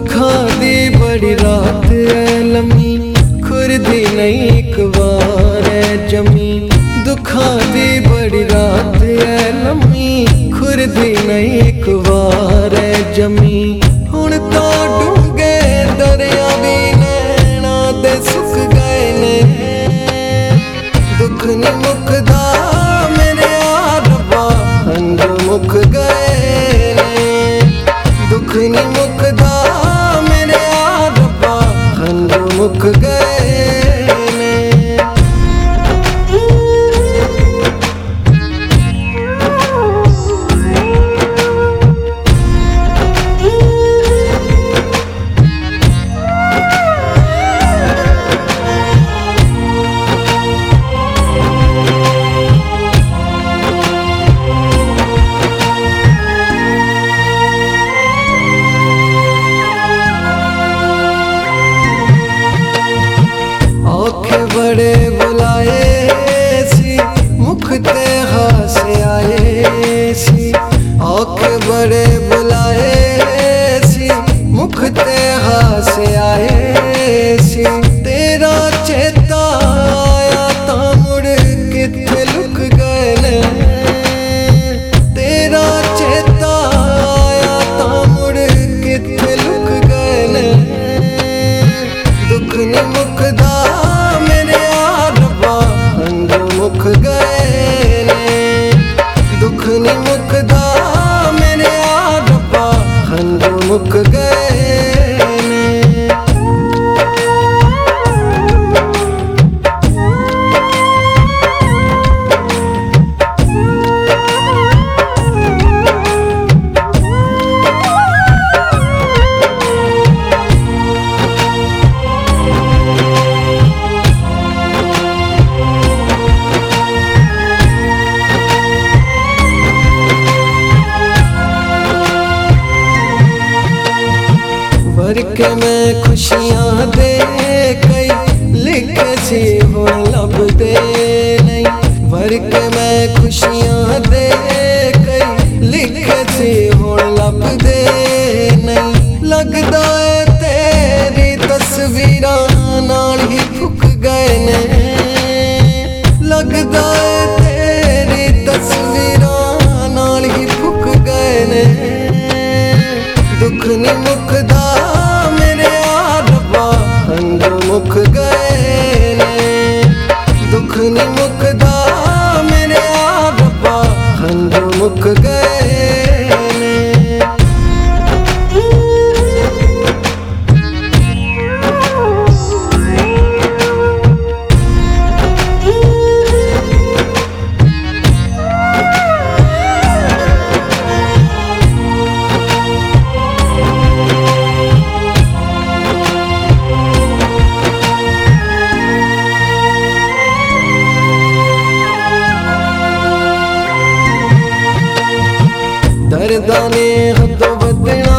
दुखा दी बड़ी रात है लम्मी, खुरदी नहीं एक बार है जमी। दुखा दी बड़ी रात है लम्मी, खुरदी नहीं एक बार है जमी। हुण तो डूंगे दरिया भी नैना दे सुख गए ने, दुख नहीं मुकदा मेरे आ रब्बा हंजू मुक गए ने। दुख नहीं मुकदा मेरे आ रब्बा हंजू मुक गए ने। बड़े बुलाए सी मुख ते हासे आए सी, औखे बड़े बुलाए सी मुख ते हासे आए सी। तेरा चेता आया ता मुड़ किथे लुक गए ने, तेरा चेता आया ता मुड़ किथे लुक गए ने। दुख नहीं मुकदा मुक गए ने, दुख नहीं मुकदा मेरे आ रब्बा हंजू मुक गए ने। भर के मैं खुशियां दे कई लिखे सी हुण लभदे नहीं। भर के मैं खुशियां दे कई लिखे सी हुण लभदे नहीं। लगदा है तेरी तस्वीरां नाल ही फुक गए ने, लगदा है तेरी तस्वीरां नाल ही फुक गए ने। दुख नहीं मुकदा मुक गए ने, दुख नहीं मुकदा मेरे आ रब्बा हंजू मुक गए ने। दर्दां ने हदों वधना